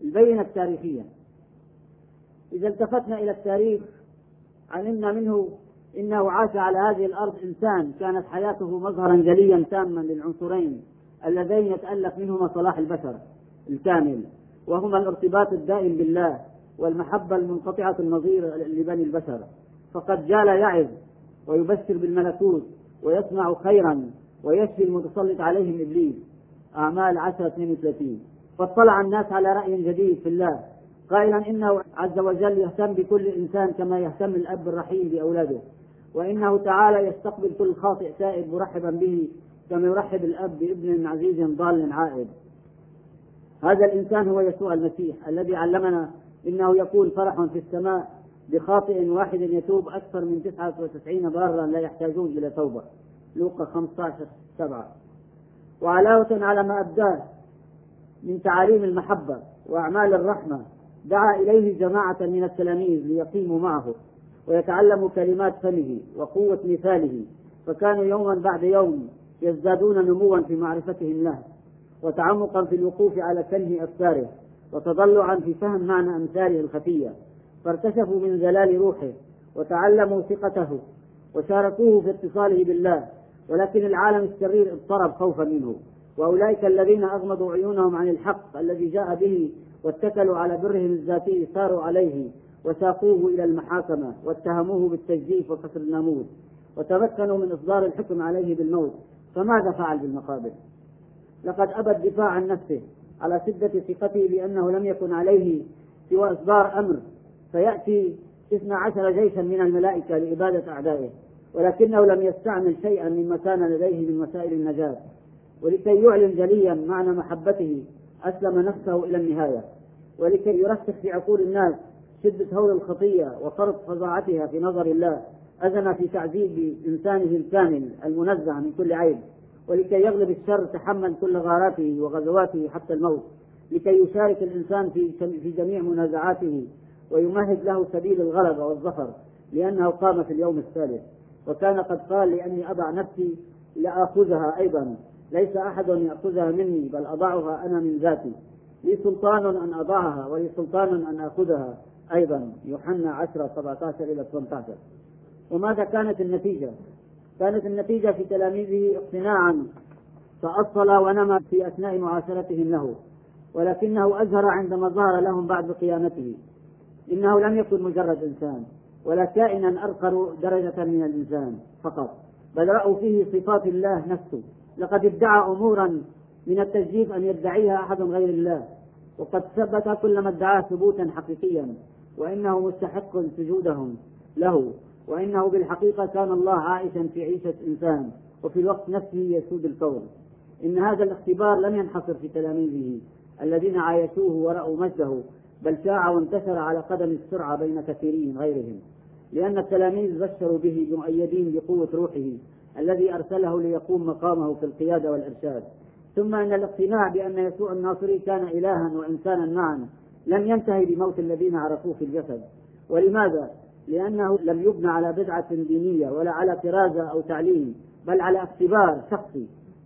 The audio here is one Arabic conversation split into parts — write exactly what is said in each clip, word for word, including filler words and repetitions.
البينة التاريخية. إذا التفتنا إلى التاريخ علمنا منه إنه عاش على هذه الأرض إنسان كانت حياته مظهرا جليا تاما للعنصرين اللذين يتألف منهما صلاح البشر الكامل، وهما الارتباط الدائم بالله والمحبة المنقطعة النظير لبني البشر. فقد جال يعظ ويبشر بالملكوت ويصنع خيرا ويشفي المتسلط عليهم إبليس. أعمال عشرة اثنين وثلاثين. فاطلع الناس على رأي جديد في الله قائلا إنه عز وجل يهتم بكل إنسان كما يهتم الأب الرحيم بأولاده، وإنه تعالى يستقبل كل خاطئ تائب مرحبا به كما يرحب الأب بابن عزيز ضال عائد. هذا الإنسان هو يسوع المسيح الذي علمنا إنه يكون فرح في السماء بخاطئ واحد يتوب أكثر من تسعة وتسعين بارا لا يحتاجون إلى توبة. لوقا خمسة عشر سبعة. وعلاوة على ما أبداه من تعاليم المحبة وأعمال الرحمة دعا إليه جماعة من التلاميذ ليقيموا معه ويتعلموا كلمات فمه وقوة مثاله، فكانوا يوما بعد يوم يزدادون نموا في معرفتهم له وتعمقا في الوقوف على كنه أفكاره وتضلعا في فهم معنى أمثاله الخفية، فارتشفوا من زلال روحه وتعلموا ثقته وشاركوه في اتصاله بالله. ولكن العالم الشرير اضطرب خوفا منه، وأولئك الذين أغمضوا عيونهم عن الحق الذي جاء به واتكلوا على برهم الذاتي صاروا عليه وساقوه إلى المحاكمة واتهموه بالتجديف وكسر الناموس وتمكنوا من إصدار الحكم عليه بالموت. فماذا فعل بالمقابل؟ لقد أبى الدفاع عن نفسه على شدة ثقته بأنه لم يكن عليه سوى إصدار أمر فيأتي اثنا عشر جيشا من الملائكة لإبادة أعدائه، ولكنه لم يستعمل شيئا مما كان لديه من وسائل النجاة. ولكي يعلن جليا معنى محبته أسلم نفسه إلى النهاية، ولكي يرسخ في عقول الناس شدة هول الخطية وفرط فظاعتها في نظر الله أذن في تعذيب إنسانه الكامل المنزه من كل عيب، ولكي يغلب الشر تحمل كل غاراته وغزواته حتى الموت، لكي يشارك الإنسان في في جميع منازعاته ويمهد له سبيل الغلبة والظفر، لأنه قام في اليوم الثالث وكان قد قال لأني أضع نفسي لأخذها أيضا، ليس أحد يأخذها مني بل أضعها أنا من ذاتي، لي سلطان أن أضعها ولي سلطان أن أخذها أيضا. يوحنا عشرة سبعة عشر إلى ثمانية عشر. وماذا كانت النتيجة؟ كانت النتيجة في تلاميذه اقتناعا تأصل ونمى في أثناء معاشرتهم له، ولكنه أزهر عندما ظهر لهم بعد قيامته. إنه لم يكن مجرد إنسان ولا كائنا أرقى درجة من الإنسان فقط، بل رأوا فيه صفات الله نفسه. لقد ادعى أمورا من التجديد أن يدعيها أحد غير الله، وقد ثبت كل ما ادعاه ثبوتا حقيقيا، وإنه مستحق سجودهم له، وإنه بالحقيقة كان الله عائشا في عيشة إنسان وفي الوقت نفسه يسود الكون. إن هذا الاختبار لم ينحصر في تلاميذه الذين عايشوه ورأوا مجده، بل شاع وانتشر على قدم السرعة بين كثيرين غيرهم، لأن التلاميذ بشروا به مؤيدين بقوة روحه الذي أرسله ليقوم مقامه في القيادة والإرشاد. ثم أن الاقتناع بأن يسوع الناصري كان إلها وإنسانا معا لم ينتهي بموت الذين عرفوه في الجسد. ولماذا؟ لأنه لم يبنى على بدعة دينية ولا على كرازة أو تعليم، بل على اختبار شخصي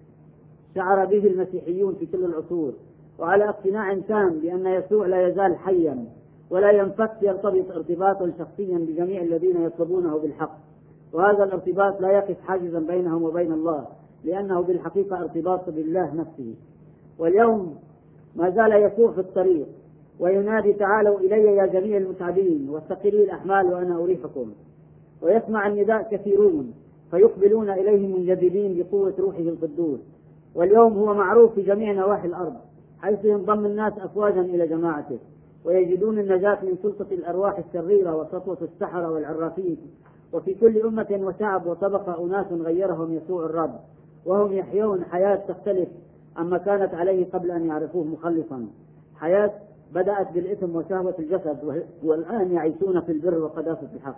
شعر به المسيحيون في كل العصور، وعلى اقتناع تام بأن يسوع لا يزال حيا ولا ينفك يرتبط ارتباطا شخصيا بجميع الذين يطلبونه بالحق. وهذا الارتباط لا يقف حاجزا بينهم وبين الله، لأنه بالحقيقة ارتباط بالله نفسه. واليوم ما زال يسوع في الطريق وينادي تعالوا إلي يا جميع المتعبين والثقيلي الأحمال وأنا أريحكم. ويسمع النداء كثيرون فيقبلون إليه منجذبين بقوة روحه القدوس. واليوم هو معروف في جميع نواحي الأرض، حيث ينضم الناس أفواجا إلى جماعته ويجدون النجاة من سلطة الأرواح الشريرة وسطوة السحرة والعرافين. وفي كل أمة وشعب وطبقة أناس غيرهم يسوع الرب، وهم يحيون حياة تختلف عما كانت عليه قبل أن يعرفوه مخلصا، حياة بدأت بالإثم وشهوة الجسد والآن يعيشون في البر وقداسة الحق.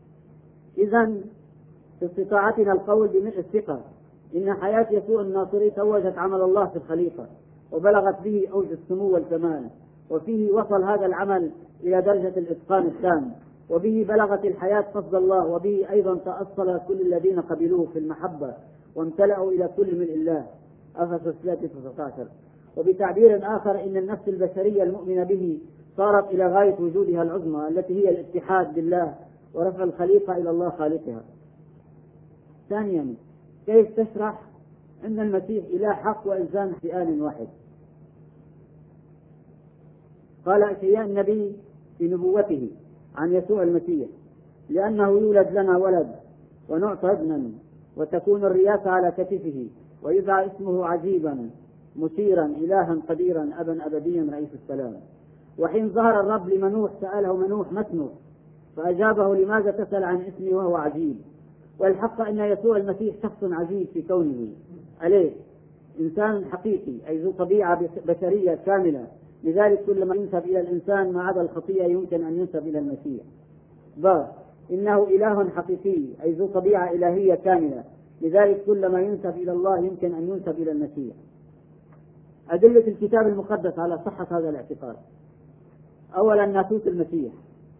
إذن في استطاعتنا القول بملء الثقة إن حياة يسوع الناصري توجت عمل الله في الخليقة وبلغت به أوج السمو والكمال، وفيه وصل هذا العمل إلى درجة الإتقان التام، وبه بلغت الحياة قصد الله، وبه أيضا تأصل كل الذين قبلوه في المحبة وامتلأوا إلى كل من الله. أفسس ثلاثة عشر. وبتعبير آخر إن النفس البشرية المؤمنة به صارت إلى غاية وجودها العظمى التي هي الاتحاد بالله ورفع الخليقة إلى الله خالقها. ثانيا، كيف تشرح أن المسيح إله حق وإنسان في آن واحد؟ قال أشعياء النبي في نبوته عن يسوع المسيح: لأنه يولد لنا ولد ونعطى ابنا وتكون الرياسة على كتفه ويدعى اسمه عجيبا مثيرا إلها قديرا أبا أبديا رئيس السلام. وحين ظهر الرب لمنوح سأله منوح: ما اسمه؟ فأجابه: لماذا تسأل عن اسمي وهو عجيب؟ والحق أن يسوع المسيح شخص عجيب في كونه عليه إنسان حقيقي، أي ذو طبيعة بشرية كاملة، لذلك كل ما ينسب إلى الإنسان ما عدا الخطيئة يمكن أن ينسب إلى المسيح. ب إنه إله حقيقي، أي ذو طبيعة إلهية كاملة، لذلك كل ما ينسب إلى الله يمكن أن ينسب إلى المسيح. أدلة الكتاب المقدس على صحة هذا الاعتقاد: أولا، ناسوت المسيح.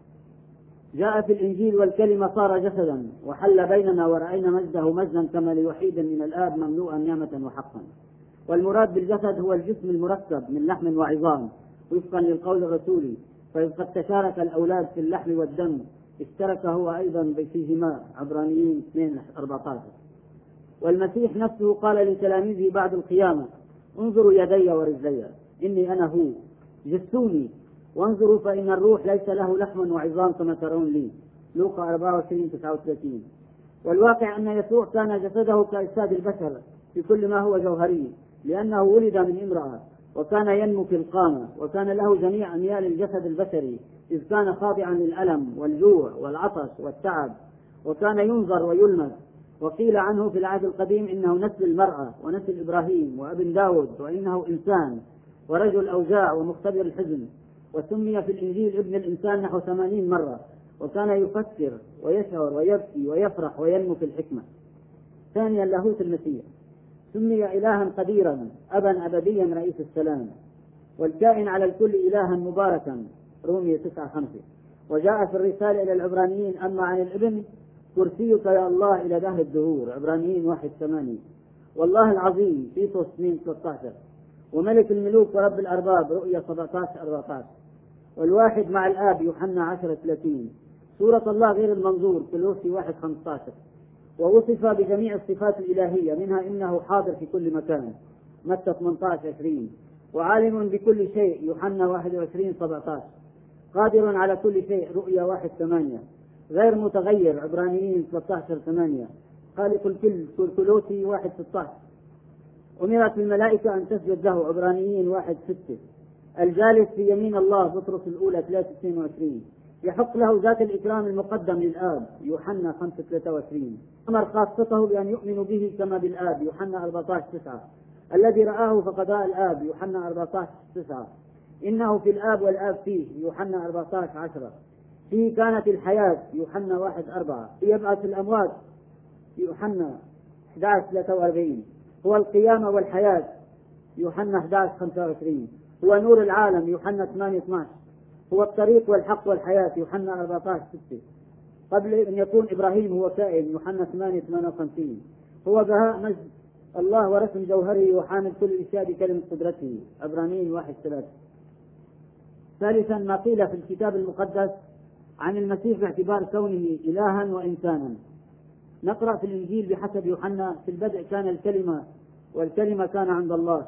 جاء في الإنجيل: والكلمة صار جسدا وحل بيننا ورأينا مجده مجدا كما لوحيد من الآب مملوءا نعمة وحقا. والمراد بالجسد هو الجسم المركب من لحم وعظام وفقا للقول الرسولي، فإذ قد تشارك الأولاد في اللحم والدم اشترك هو أيضا فيهما، عبرانيين اثنين أربعة عشر. والمسيح نفسه قال لتلاميذه بعد القيامة: انظروا يدي ورجلي إني أنا هو، جسوني وانظروا فإن الروح ليس له لحم وعظام كما ترون لي، لوقا أربعة وعشرين تسعة وثلاثين. والواقع أن يسوع كان جسده كأجساد البشر في كل ما هو جوهري، لأنه ولد من امرأة وكان ينمو في القامة وكان له جميع أميال الجسد البشري، إذ كان خاضعا للألم والجوع والعطش والتعب، وكان ينظر ويلمس. وقيل عنه في العهد القديم إنه نسل المرأة ونسل إبراهيم وابن داود، وإنه إنسان ورجل أوجاع ومختبر الحزن. وسمي في الإنجيل ابن الإنسان نحو ثمانين مرة، وكان يفكر ويشعر ويبكي ويفرح وينمو في الحكمة. ثانيا، لاهوت المسيح. سمي إلها قديرا أبا أبديا رئيس السلام، والكائن على الكل إلها مباركا، رومية تسعة خمسة. وجاء في الرسالة إلى العبرانيين: أما عن الابن كرسيك يا الله إلى دهر الدهور، عبرانيين واحد ثمانية. والله العظيم، تيتوس اثنين ثلاثة عشر. وملك الملوك ورب الأرباب، رؤية سبعة عشر أربعة عشر. والواحد مع الآب، يوحنا عشرة ثلاثين. سورة الله غير المنظور، كولوسي واحد خمسة عشر. ووصف بجميع الصفات الإلهية، منها إنه حاضر في كل مكان، متى ثمانية عشر عشرين. وعالم بكل شيء، يوحنا واحد وعشرين سبعة عشر. قادر على كل شيء، رؤيا واحد ثمانية. غير متغير، عبرانيين ثلاثة عشر ثمانية. خالق الكل، كولوسي واحد ستة عشر. أمرت الملائكة أن تسجد له، عبرانيين واحد ستة. الجالس في يمين الله، بطرس الأولى ثلاثة اثنين وعشرين. يحق له ذات الإكرام المقدم للآب، يوحنا خمسة ثلاثة وعشرين. أمر خاصته بأن يؤمنوا به كما بالآب، يوحنا أربعة عشر تسعة. الذي رآه فقد رأى الآب، يوحنا أربعة عشر تسعة. إنه في الآب والآب فيه، يوحنا أربعة عشر عشرة. فيه كانت الحياة، يوحنا واحد أربعة. يبعث الأموات، يوحنا أحد عشر ثلاثة وأربعين. هو القيامة والحياة، يوحنا أحد عشر خمسة وعشرين. هو نور العالم، يوحنا ثمانية اثنا عشر. هو الطريق والحق والحياة، يوحنا أربعة عشر ستة. قبل أن يكون إبراهيم هو كائن، يوحنا ثمانية ثمانية وخمسين. هو بهاء مجد الله ورسم جوهره وحامل كل الأشياء بكلمة قدرته، عبرانيين واحد ثلاثة. ثالثا، ما قيل في الكتاب المقدس عن المسيح باعتبار كونه إلها وإنسانا. نقرأ في الإنجيل بحسب يوحنا: في البدء كان الكلمة والكلمة كان عند الله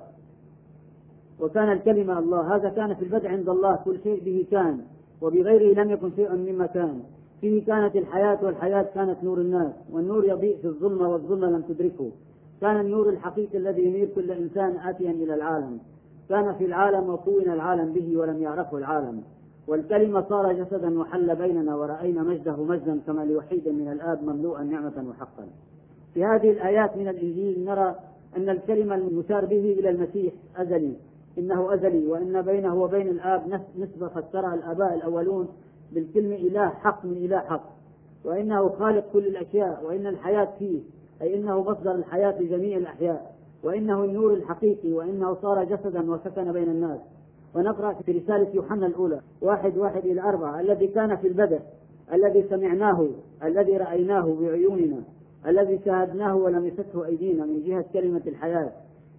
وكان الكلمة الله. هذا كان في البدء عند الله، كل شيء به كان، وبغيره لم يكن شيء مما كان. فيه كانت الحياة والحياة كانت نور الناس، والنور يضيء في الظلمة والظلمة لم تدركه. كان النور الحقيقي الذي ينير كل إنسان آتيا إلى العالم. كان في العالم وكون العالم به ولم يعرفه العالم. والكلمة صار جسدا وحل بيننا ورأينا مجده مجدا كما لوحيد من الآب مملوءا نعمة وحقا. في هذه الآيات من الإنجيل نرى أن الكلمة المشار به إلى المسيح أزلي، إنه أزلي، وإن بينه وبين الآب نسبة فسرها الآباء الأولون بالكلمة إله حق من إله حق، وإنه خالق كل الأشياء، وإن الحياة فيه، أي إنه مصدر الحياة لجميع الأحياء، وإنه النور الحقيقي، وإنه صار جسدا وسكن بين الناس. ونقرأ في رسالة يوحنا الأولى واحد واحد إلى أربعة: الذي كان في البدء، الذي سمعناه، الذي رأيناه بعيوننا، الذي شاهدناه ولم يسته أيدينا، من جهة كلمة الحياة.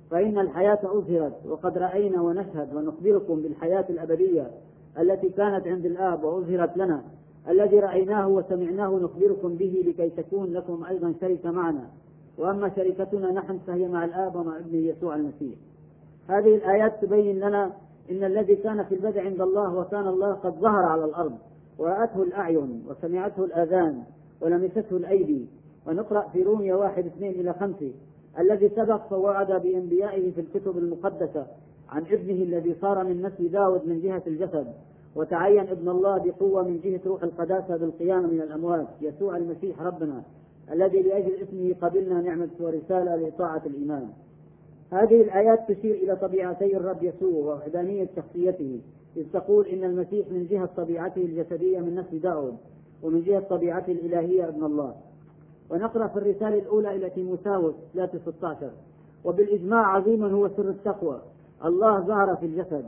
فإن الحياة أظهرت، وقد رأينا ونشهد ونخبركم بالحياة الأبدية التي كانت عند الآب وأظهرت لنا، الذي رأيناه وسمعناه نخبركم به لكي تكون لكم أيضا شركة معنا، وأما شركتنا نحن فهي مع الآب ومع ابنه يسوع المسيح. هذه الآيات تبين لنا إن الذي كان في البدء عند الله وكان الله قد ظهر على الأرض، ورأته الأعين وسمعته الآذان ولمسته الأيدي. ونقرأ في رومية واحد اثنين إلى خمسة: الذي سبق فوعد بأنبيائه في الكتب المقدسة عن ابنه الذي صار من نسل داود من جهة الجسد، وتعين ابن الله بقوة من جهة روح القداسة بالقيام من الأموات، يسوع المسيح ربنا، الذي لأجل اسمه قبلنا نعمة ورسالة لطاعة الإيمان. هذه الآيات تشير إلى طبيعتي الرب يسوع ووحدانية شخصيته، إذ تقول إن المسيح من جهة طبيعته الجسدية من نسل داود، ومن جهة طبيعته الإلهية ابن الله. ونقرأ في الرسالة الأولى إلى تيموثاوس ثلاثة ستة عشر: وبالإجماع عظيما هو سر التقوى، الله ظهر في الجسد،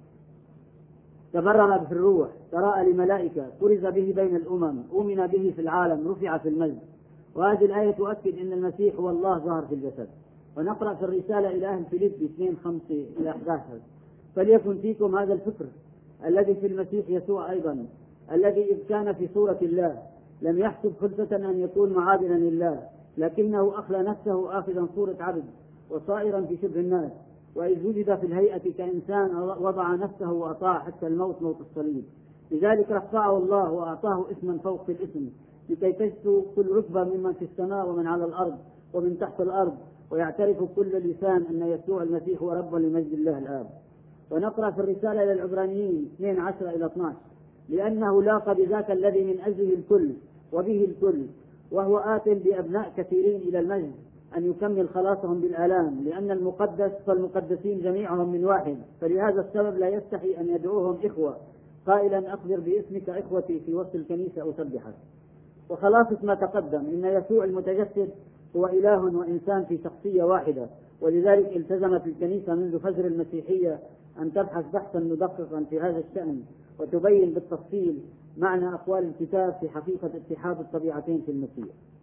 تبرر في الروح، تراءى لملائكة، فرز به بين الأمم، أؤمن به في العالم، رفع في المجد. وهذه الآية تؤكد أن المسيح هو الله ظهر في الجسد. ونقرأ في الرسالة إلى أهل فيليب اثنين خمسة إلى أحد عشر: فليكن فيكم هذا الفكر الذي في المسيح يسوع أيضا، الذي إذ كان في صورة الله لم يحسب خلفة أن يكون معادلا لله، لكنه أخلى نفسه آخذا صورة عبد وصائرا في شبه الناس، وإذ وجد في الهيئة كإنسان وضع نفسه وأطاع حتى الموت، موت الصليب. لذلك رفعه الله وأعطاه اسما فوق الاسم، لكي تجثو كل ركبة ممن في السماء ومن على الأرض ومن تحت الأرض، ويعترف كل لسان أن يسوع المسيح هو رب لمجد الله الآب. ونقرأ في الرسالة إلى العبرانيين اثنين عشرة إلى اثني عشر: لأنه لاقى بذاك الذي من أجله الكل وبه الكل، وهو آت بأبناء كثيرين إلى المجد، أن يكمل خلاصهم بالآلام، لأن المقدس فالمقدسين جميعهم من واحد، فلهذا السبب لا يستحي أن يدعوهم إخوة، قائلا: أخبر باسمك إخوتي في وسط الكنيسة أسبحك. وخلاصة ما تقدم إن يسوع المتجسد هو إله وإنسان في شخصية واحدة، ولذلك التزمت الكنيسة منذ فجر المسيحية أن تبحث بحثا مدققا في هذا الشأن، وتبين بالتفصيل معنى أقوال الكتاب في حقيقة اتحاد الطبيعتين في المسيح.